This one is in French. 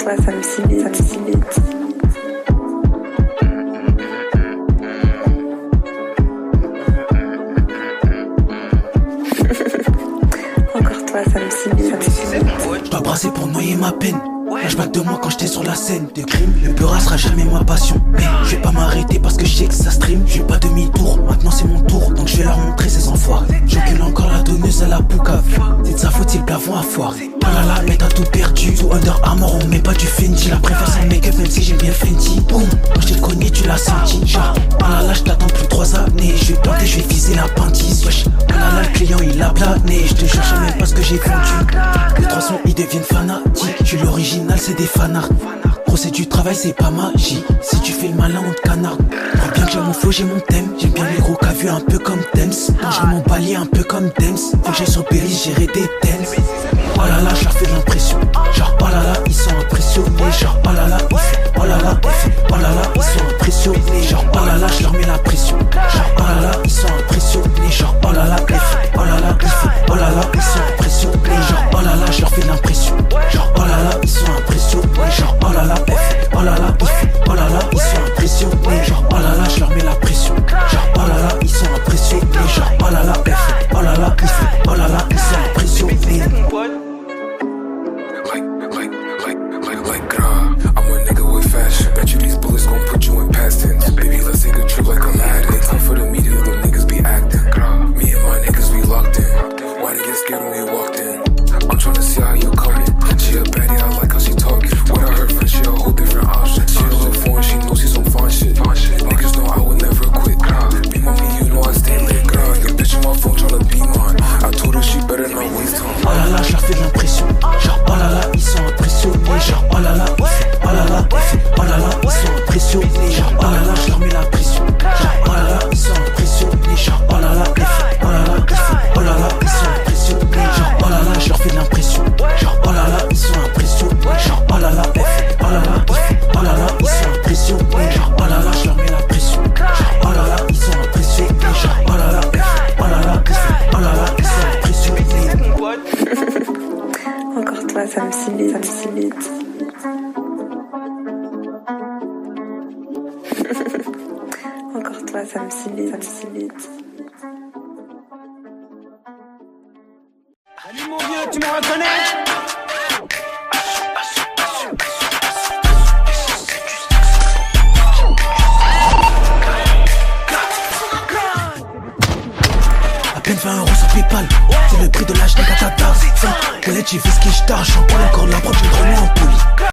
toi, ça me cible, ça me cible. Encore toi, ça me cible, ça me cible. Je dois brasser pour noyer ma peine. Flashback de moi quand j'étais sur la scène de crime. Le beurre sera jamais ma passion. Mais je vais pas m'arrêter parce que je sais que ça stream. Je vais pas demi-tour, maintenant c'est mon tour. Donc je vais leur montrer ces enfoirés. J'encule encore la donneuse à la poucave. C'est de sa faute si le plafond a foiré. Ah là là, mais t'as tout perdu. Sous Under Armour on met pas du Fenty. La préfère sans make-up même si j'aime bien Fenty. Boum, quand je t'ai cogné tu l'as senti. Genre, ah là là, je t'attends plus de 3 années. Je vais planter, je vais viser la pentise. Wesh, ah là là, le client il a plané. Je te jure, je sais même pas ce que j'ai vendu. Les 3 sons ils deviennent fanatiques. Je suis l'original, c'est des fanards. Gros c'est du travail, c'est pas magie. Si tu fais le malin on te canarde. Crois bien que j'ai mon flow, j'ai mon thème. J'aime bien les gros qu'a vu un peu comme Dance. Je mon palier un peu comme Dance. Faut que j'aille sur Berry, gérer des dance. Oh là là, je leur fais de l'impression. Genre oh là là, ils sont impressionnés. Genre oh là là, ils font oh là là, oh là là, ils sont impressionnés. Genre oh là là, je leur mets la pression. Genre oh là là, ils sont impressionnés. Genre oh là là, ils font oh là là, ils font oh là là, ils sont impressionnés. Genre oh là là, je leur fais de l'impression. Genre oh là là, ils sont impressionnés. Genre oh là là, oh là là, ils font oh là là, ils sont impressionnés. Genre oh là là, je leur mets la pression. Genre oh là là, ils sont impressionnés. Genre oh là là, oh là là, ils font oh là là, ils sont impressionnés. I'm a nigga with fashion. Bet you these bullets gon' put you in past tense. Baby, let's take a trip like Aladdin. Time for the media, them niggas be acting. Me and my niggas be locked in. Why they get scared when we walked in? I'm tryna see how you coming. She a baddie, I like how she talking. What I heard from she a whole different option. She a little foreign, she knows she's some fun shit. Niggas know I would never quit. Me mommy, you know I stay lit. Your bitch on my phone tryna be mine. I told her she better not waste time. Oh là là, je leur fais de l'impression. Genre oh là là, ils sont impressionnés. Genre oh là là, ils font oh là là, oh là là, ils sont impressionnés. Genre oh là là, je leur mets la pression. Genre oh là là, ils sont impressionnés. Genre oh là là, ils font oh là là, ils font oh là là, ils sont impressionnés. Genre oh là là, je leur fais de l'impression. Genre oh là là, ils sont impressionnés. Genre oh là là, oh là là, ils font oh là là, ils sont impressionnés. Genre oh là là, je leur mets la pression. Genre oh là là, ils sont impressionnés. Genre oh là là, oh là là, ils font oh là là, ils sont impressionnés. Encore toi, ça me cible, ça me cible. Encore toi, ça me cible, ça me cible. Salut mon vieux, tu me reconnais? À peine 20 € sur PayPal, c'est le prix de l'âge des catatas. Colette, j'ai fait ce que je t'argent, encore la proche, j'ai trop loin.